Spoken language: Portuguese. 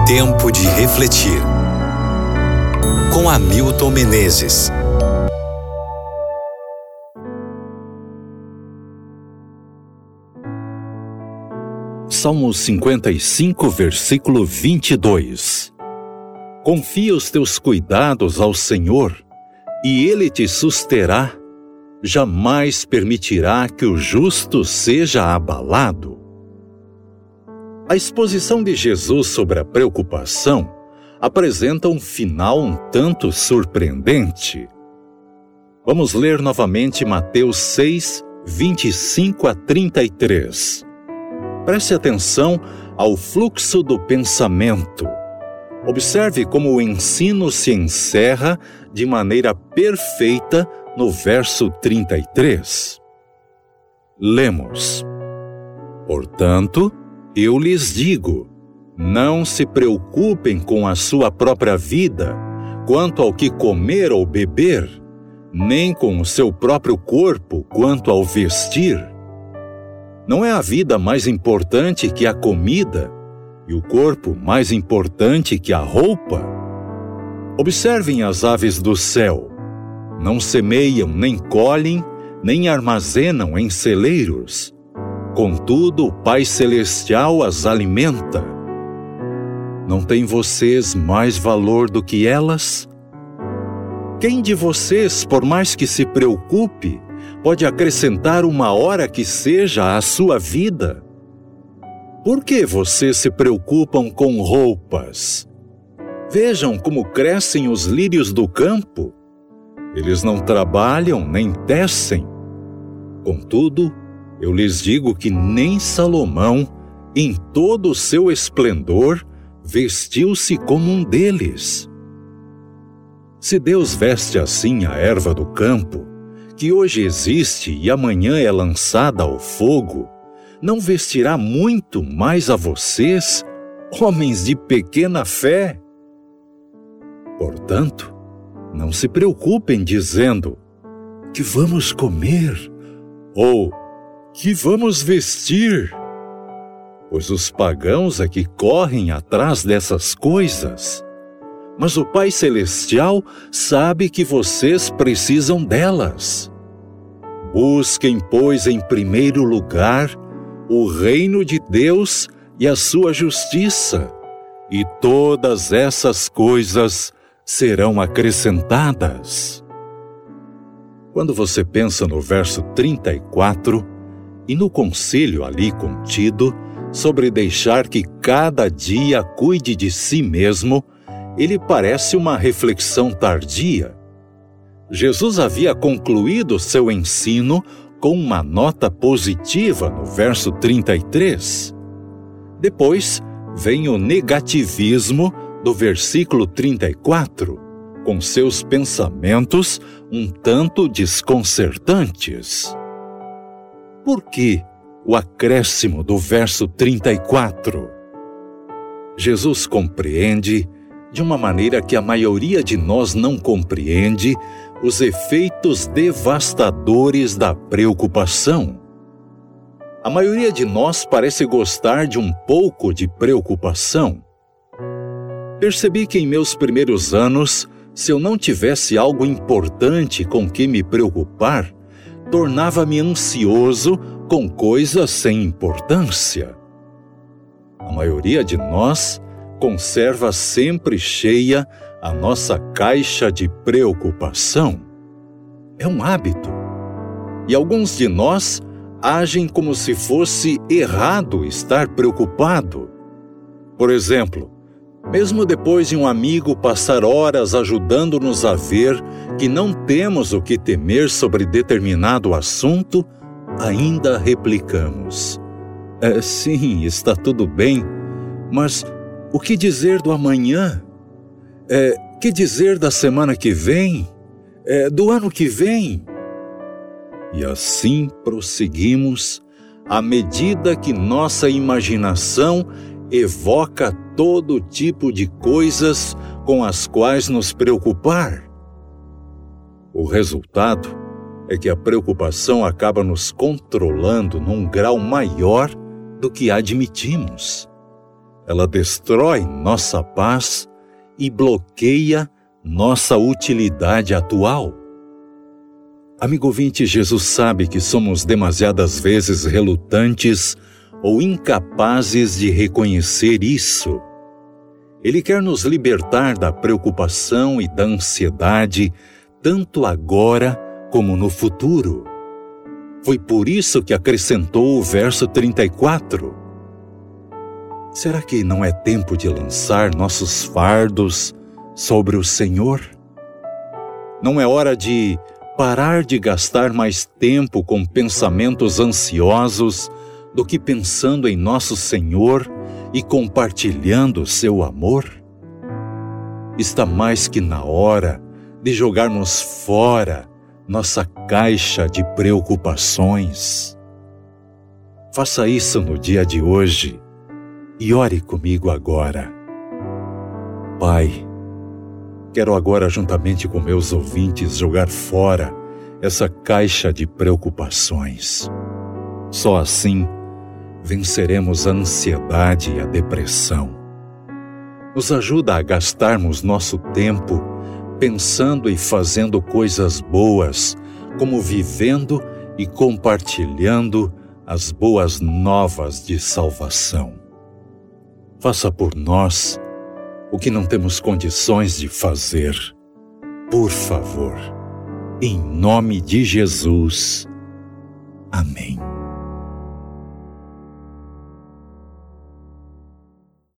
Tempo de refletir. Com Hamilton Menezes. Salmo 55, versículo 22. Confia os teus cuidados ao Senhor, e Ele te susterá. Jamais permitirá que o justo seja abalado. A exposição de Jesus sobre a preocupação apresenta um final um tanto surpreendente. Vamos ler novamente Mateus 6, 25 a 33. Preste atenção ao fluxo do pensamento. Observe como o ensino se encerra de maneira perfeita no verso 33. Lemos: Portanto, eu lhes digo, não se preocupem com a sua própria vida, quanto ao que comer ou beber, nem com o seu próprio corpo, quanto ao vestir. Não é a vida mais importante que a comida, e o corpo mais importante que a roupa? Observem as aves do céu. Não semeiam, nem colhem, nem armazenam em celeiros. Contudo, o Pai Celestial as alimenta. Não têm vocês mais valor do que elas? Quem de vocês, por mais que se preocupe, pode acrescentar uma hora que seja à sua vida? Por que vocês se preocupam com roupas? Vejam como crescem os lírios do campo. Eles não trabalham nem tecem. Contudo, eu lhes digo que nem Salomão, em todo o seu esplendor, vestiu-se como um deles. Se Deus veste assim a erva do campo, que hoje existe e amanhã é lançada ao fogo, não vestirá muito mais a vocês, homens de pequena fé? Portanto, não se preocupem dizendo, que vamos comer, ou que vamos vestir? Pois os pagãos é que correm atrás dessas coisas. Mas o Pai Celestial sabe que vocês precisam delas. Busquem, pois, em primeiro lugar, o reino de Deus e a sua justiça, e todas essas coisas serão acrescentadas. Quando você pensa no verso 34 e no conselho ali contido sobre deixar que cada dia cuide de si mesmo, ele parece uma reflexão tardia. Jesus havia concluído seu ensino com uma nota positiva no verso 33. Depois vem o negativismo do versículo 34, com seus pensamentos um tanto desconcertantes. Por que o acréscimo do verso 34? Jesus compreende, de uma maneira que a maioria de nós não compreende, os efeitos devastadores da preocupação. A maioria de nós parece gostar de um pouco de preocupação. Percebi que em meus primeiros anos, se eu não tivesse algo importante com que me preocupar, tornava-me ansioso com coisas sem importância. A maioria de nós conserva sempre cheia a nossa caixa de preocupação. É um hábito. E alguns de nós agem como se fosse errado estar preocupado. Por exemplo, mesmo depois de um amigo passar horas ajudando-nos a ver que não temos o que temer sobre determinado assunto, ainda replicamos: sim, está tudo bem, mas o que dizer do amanhã? Que dizer da semana que vem? Do ano que vem? E assim prosseguimos à medida que nossa imaginação evoca todo tipo de coisas com as quais nos preocupar. O resultado é que a preocupação acaba nos controlando num grau maior do que admitimos. Ela destrói nossa paz e bloqueia nossa utilidade atual. Amigo ouvinte, Jesus sabe que somos demasiadas vezes relutantes ou incapazes de reconhecer isso. Ele quer nos libertar da preocupação e da ansiedade, tanto agora como no futuro. Foi por isso que acrescentou o verso 34. Será que não é tempo de lançar nossos fardos sobre o Senhor? Não é hora de parar de gastar mais tempo com pensamentos ansiosos do que pensando em nosso Senhor e compartilhando seu amor? Está mais que na hora de jogarmos fora nossa caixa de preocupações. Faça isso no dia de hoje e ore comigo agora. Pai, quero agora, juntamente com meus ouvintes, jogar fora essa caixa de preocupações. Só assim venceremos a ansiedade e a depressão. Nos ajuda a gastarmos nosso tempo pensando e fazendo coisas boas, como vivendo e compartilhando as boas novas de salvação. Faça por nós o que não temos condições de fazer. Por favor, em nome de Jesus. Amém.